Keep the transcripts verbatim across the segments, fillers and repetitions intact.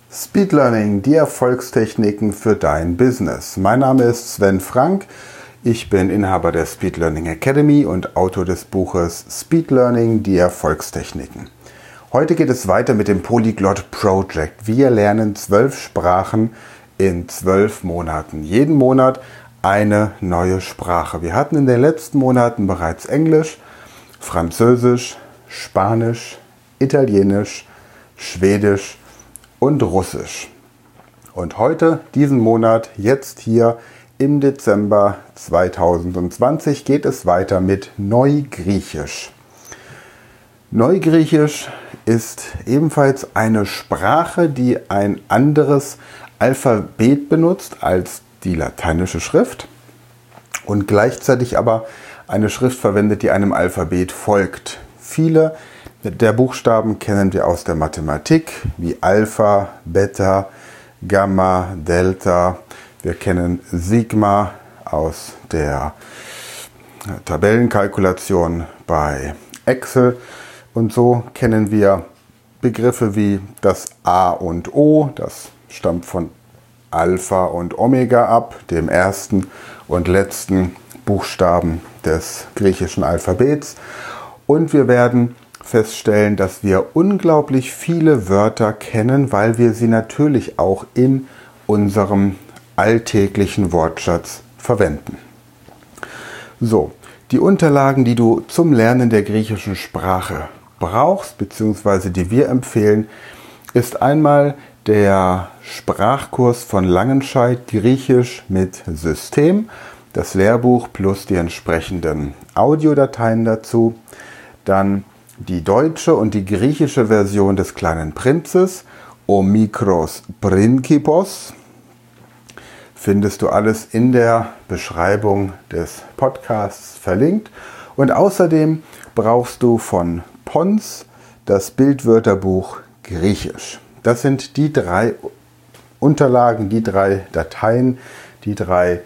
Speed Learning, die Erfolgstechniken für dein Business. Mein Name ist Sven Frank. Ich bin Inhaber der Speed Learning Academy und Autor des Buches Speed Learning, die Erfolgstechniken. Heute geht es weiter mit dem Polyglot Project. Wir lernen zwölf Sprachen in zwölf Monaten. Jeden Monat eine neue Sprache. Wir hatten in den letzten Monaten bereits Englisch, Französisch, Spanisch, Italienisch, Schwedisch und Russisch. Und heute, diesen Monat, jetzt hier im Dezember zweitausendzwanzig, geht es weiter mit Neugriechisch. Neugriechisch ist ebenfalls eine Sprache, die ein anderes Alphabet benutzt als die lateinische Schrift und gleichzeitig aber eine Schrift verwendet, die einem Alphabet folgt. Viele der Buchstaben kennen wir aus der Mathematik, wie Alpha, Beta, Gamma, Delta. Wir kennen Sigma aus der Tabellenkalkulation bei Excel. Und so kennen wir Begriffe wie das A und O, das stammt von Alpha und Omega ab, dem ersten und letzten Buchstaben des griechischen Alphabets. Und wir werden feststellen, dass wir unglaublich viele Wörter kennen, weil wir sie natürlich auch in unserem alltäglichen Wortschatz verwenden. So, die Unterlagen, die du zum Lernen der griechischen Sprache brauchst, beziehungsweise die wir empfehlen, ist einmal der Sprachkurs von Langenscheidt Griechisch mit System, das Lehrbuch plus die entsprechenden Audiodateien dazu, dann die deutsche und die griechische Version des Kleinen Prinzes, O Mikros Principos, findest du alles in der Beschreibung des Podcasts verlinkt. Und außerdem brauchst du von Pons das Bildwörterbuch Griechisch. Das sind die drei Unterlagen, die drei Dateien, die drei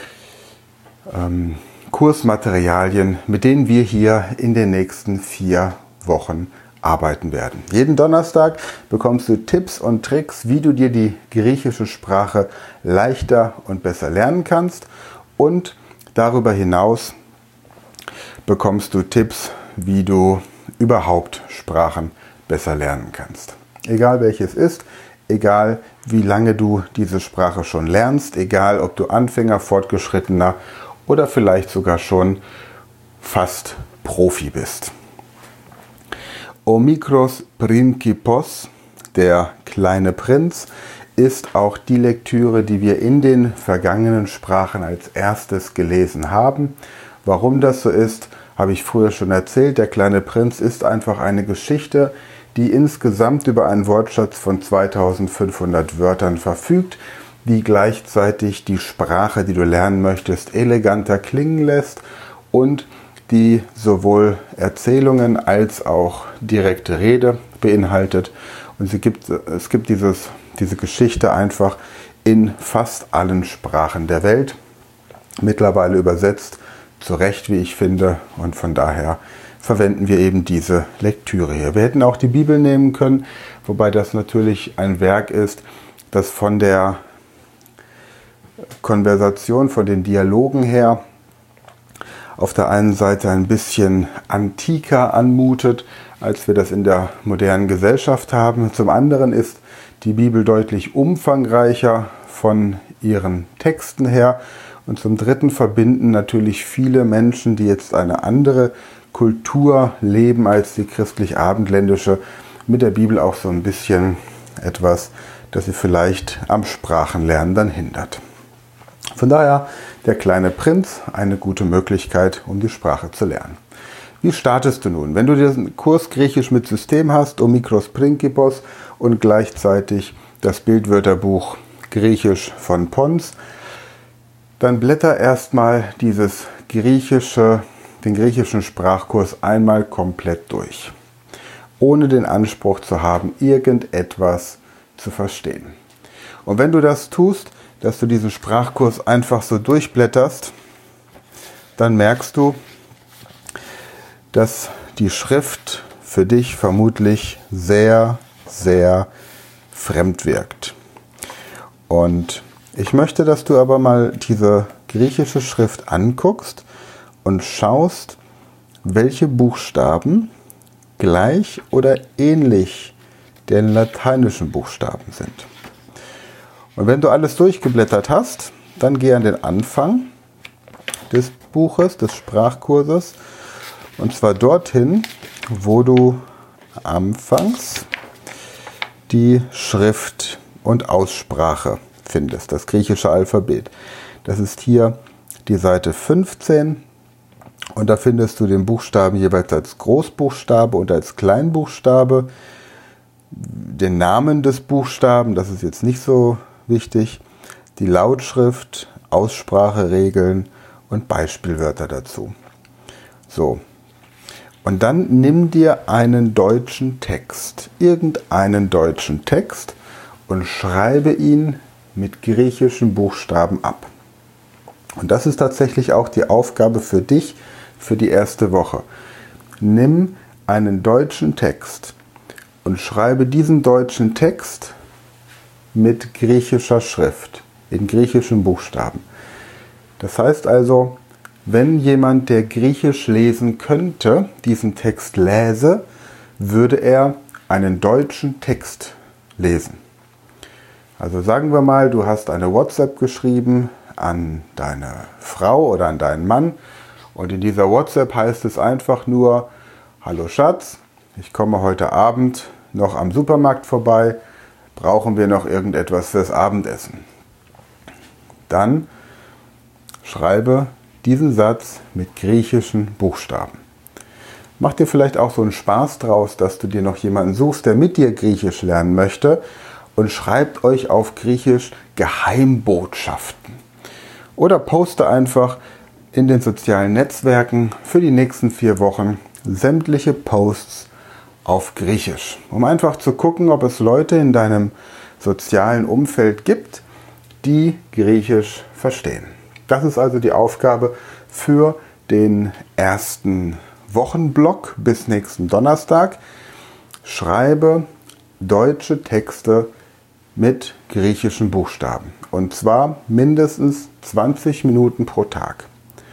ähm, Kursmaterialien, mit denen wir hier in den nächsten vier Wochen arbeiten werden. Jeden Donnerstag bekommst du Tipps und Tricks, wie du dir die griechische Sprache leichter und besser lernen kannst. Und darüber hinaus bekommst du Tipps, wie du überhaupt Sprachen besser lernen kannst. Egal welches ist, egal wie lange du diese Sprache schon lernst, egal ob du Anfänger, Fortgeschrittener oder vielleicht sogar schon fast Profi bist. O Mikros Principos, der kleine Prinz, ist auch die Lektüre, die wir in den vergangenen Sprachen als erstes gelesen haben. Warum das so ist, habe ich früher schon erzählt. Der kleine Prinz ist einfach eine Geschichte, die insgesamt über einen Wortschatz von zweitausendfünfhundert Wörtern verfügt, die gleichzeitig die Sprache, die du lernen möchtest, eleganter klingen lässt und die sowohl Erzählungen als auch direkte Rede beinhaltet. Und sie gibt, es gibt dieses, diese Geschichte einfach in fast allen Sprachen der Welt, mittlerweile übersetzt, zu Recht, wie ich finde, und von daher verwenden wir eben diese Lektüre hier. Wir hätten auch die Bibel nehmen können, wobei das natürlich ein Werk ist, das von der Konversation, von den Dialogen her auf der einen Seite ein bisschen antiker anmutet, als wir das in der modernen Gesellschaft haben. Zum anderen ist die Bibel deutlich umfangreicher von ihren Texten her. Und zum Dritten verbinden natürlich viele Menschen, die jetzt eine andere Kultur leben als die christlich-abendländische, mit der Bibel auch so ein bisschen etwas, das sie vielleicht am Sprachenlernen dann hindert. Von daher der kleine Prinz, eine gute Möglichkeit, um die Sprache zu lernen. Wie startest du nun? Wenn du diesen Kurs Griechisch mit System hast, O Mikros Principos, und gleichzeitig das Bildwörterbuch Griechisch von Pons, dann blätter erstmal dieses griechische, den griechischen Sprachkurs einmal komplett durch, ohne den Anspruch zu haben, irgendetwas zu verstehen. Und wenn du das tust, dass du diesen Sprachkurs einfach so durchblätterst, dann merkst du, dass die Schrift für dich vermutlich sehr, sehr fremd wirkt. Und ich möchte, dass du aber mal diese griechische Schrift anguckst und schaust, welche Buchstaben gleich oder ähnlich den lateinischen Buchstaben sind. Und wenn du alles durchgeblättert hast, dann geh an den Anfang des Buches, des Sprachkurses, und zwar dorthin, wo du anfangs die Schrift und Aussprache findest, das griechische Alphabet. Das ist hier die Seite fünfzehn und da findest du den Buchstaben jeweils als Großbuchstabe und als Kleinbuchstabe, den Namen des Buchstaben, das ist jetzt nicht so wichtig, die Lautschrift, Ausspracheregeln und Beispielwörter dazu. So. Und dann nimm dir einen deutschen Text, irgendeinen deutschen Text und schreibe ihn mit griechischen Buchstaben ab. Und das ist tatsächlich auch die Aufgabe für dich für die erste Woche. Nimm einen deutschen Text und schreibe diesen deutschen Text mit griechischer Schrift, in griechischen Buchstaben. Das heißt also, wenn jemand, der Griechisch lesen könnte, diesen Text läse, würde er einen deutschen Text lesen. Also sagen wir mal, du hast eine WhatsApp geschrieben an deine Frau oder an deinen Mann und in dieser WhatsApp heißt es einfach nur: Hallo Schatz, ich komme heute Abend noch am Supermarkt vorbei, brauchen wir noch irgendetwas fürs Abendessen? Dann schreibe diesen Satz mit griechischen Buchstaben. Mach dir vielleicht auch so einen Spaß draus, dass du dir noch jemanden suchst, der mit dir Griechisch lernen möchte, und schreibt euch auf Griechisch Geheimbotschaften. Oder poste einfach in den sozialen Netzwerken für die nächsten vier Wochen sämtliche Posts auf Griechisch, um einfach zu gucken, ob es Leute in deinem sozialen Umfeld gibt, die Griechisch verstehen. Das ist also die Aufgabe für den ersten Wochenblock bis nächsten Donnerstag. Schreibe deutsche Texte mit griechischen Buchstaben. Und zwar mindestens zwanzig Minuten pro Tag.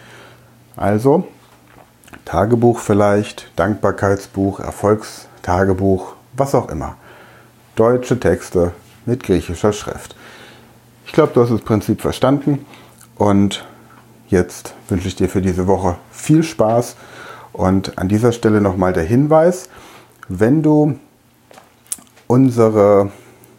Also Tagebuch vielleicht, Dankbarkeitsbuch, Erfolgstagebuch, was auch immer. Deutsche Texte mit griechischer Schrift. Ich glaube, du hast das Prinzip verstanden. Und jetzt wünsche ich dir für diese Woche viel Spaß. Und an dieser Stelle nochmal der Hinweis: Wenn du unsere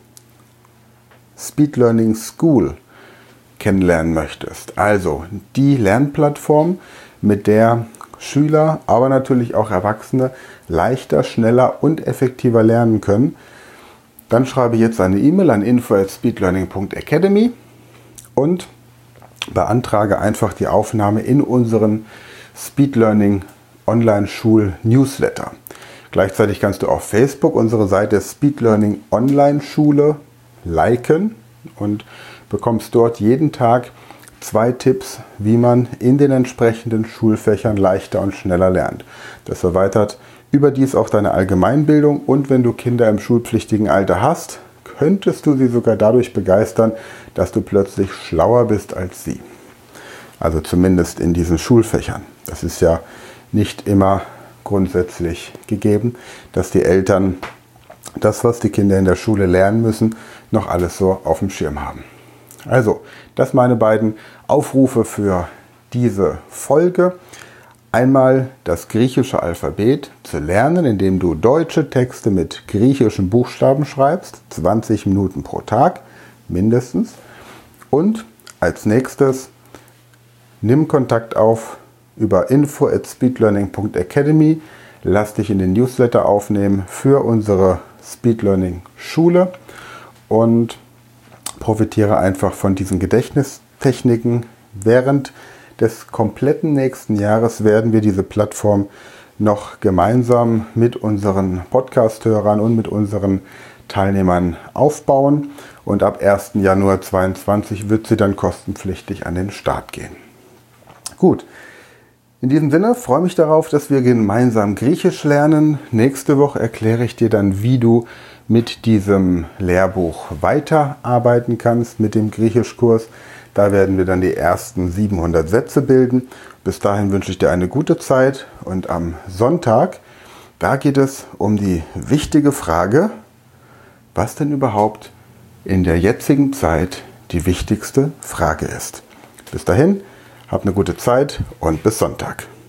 Speed Learning School kennenlernen möchtest, also die Lernplattform, mit der Schüler, aber natürlich auch Erwachsene leichter, schneller und effektiver lernen können, dann schreibe jetzt eine E-Mail an info at speedlearning punkt academy und beantrage einfach die Aufnahme in unseren Speed Learning Online-Schul Newsletter. Gleichzeitig kannst du auf Facebook unsere Seite Speed Learning Online Schule liken und bekommst dort jeden Tag zwei Tipps, wie man in den entsprechenden Schulfächern leichter und schneller lernt. Das erweitert überdies auch deine Allgemeinbildung, und wenn du Kinder im schulpflichtigen Alter hast, könntest du sie sogar dadurch begeistern, dass du plötzlich schlauer bist als sie. Also zumindest in diesen Schulfächern. Das ist ja nicht immer grundsätzlich gegeben, dass die Eltern das, was die Kinder in der Schule lernen müssen, noch alles so auf dem Schirm haben. Also, das meine beiden Aufrufe für diese Folge. Einmal das griechische Alphabet zu lernen, indem du deutsche Texte mit griechischen Buchstaben schreibst, zwanzig Minuten pro Tag mindestens. Und als nächstes, nimm Kontakt auf über info at speedlearning punkt academy, lass dich in den Newsletter aufnehmen für unsere Speed Learning Schule und profitiere einfach von diesen Gedächtnistechniken. Während des kompletten nächsten Jahres werden wir diese Plattform noch gemeinsam mit unseren Podcast-Hörern und mit unseren Teilnehmern aufbauen, und ab ersten Januar zweitausendzweiundzwanzig wird sie dann kostenpflichtig an den Start gehen. Gut, in diesem Sinne freue ich mich darauf, dass wir gemeinsam Griechisch lernen. Nächste Woche erkläre ich dir dann, wie du mit diesem Lehrbuch weiterarbeiten kannst, mit dem Griechischkurs. Da werden wir dann die ersten siebenhundert Sätze bilden. Bis dahin wünsche ich dir eine gute Zeit und am Sonntag, da geht es um die wichtige Frage, was denn überhaupt in der jetzigen Zeit die wichtigste Frage ist. Bis dahin, hab eine gute Zeit und bis Sonntag.